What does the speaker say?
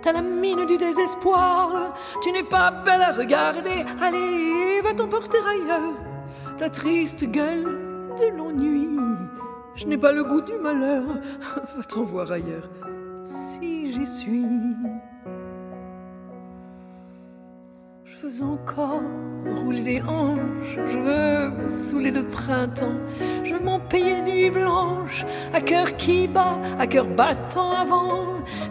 t'as la mine du désespoir, tu n'es pas belle à regarder, allez, va t'emporter ailleurs, ta triste gueule de l'ennui, je n'ai pas le goût du malheur, va t'en voir ailleurs, si j'y suis. Je veux encore rouler des hanches, je veux me saouler de printemps, je veux m'en payer de nuit blanche, à cœur qui bat, à cœur battant avant